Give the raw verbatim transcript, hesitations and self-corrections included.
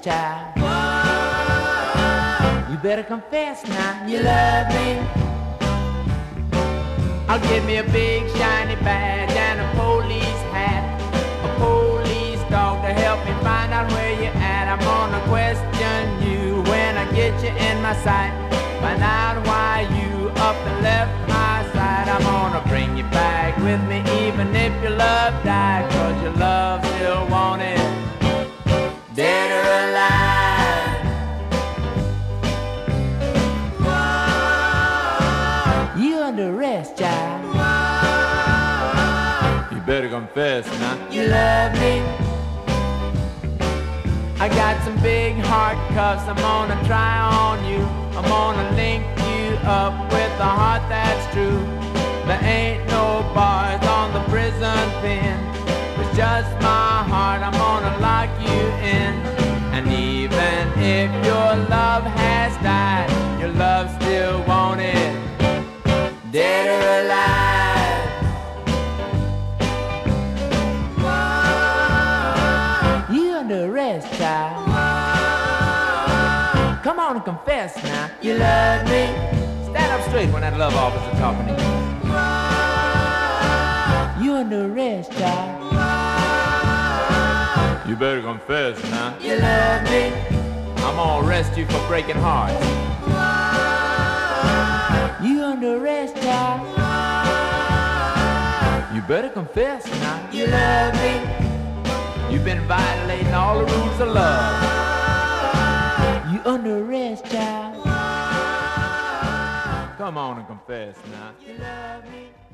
child. You better confess now you love me. I'll get me a big shiny badge and a police hat, a police dog to help me find out where you're at. I'm gonna question you when I get you in my sight, find out why you up and left my side. I'm gonna bring you back with me even if your love died, 'cause your love still wanted, dead or alive. You under arrest, child. You better confess now you love me. I got some big hard cuffs I'm gonna try on you. I'm gonna link you up with a heart that's true. There ain't no bars on the prison pen, it's just my heart. I'm gonna lock you in. And even if your love has died, your love still wanted, dead or alive. You under arrest, child. Come on and confess now you love me. Stand up straight when that love officer talking to you. You under arrest, child. You better confess now you love me. I'm gonna arrest you for breaking hearts. You under arrest, child. You better confess now you love me. You've been violating all the rules of love. You under arrest, child. Come on and confess now you love me.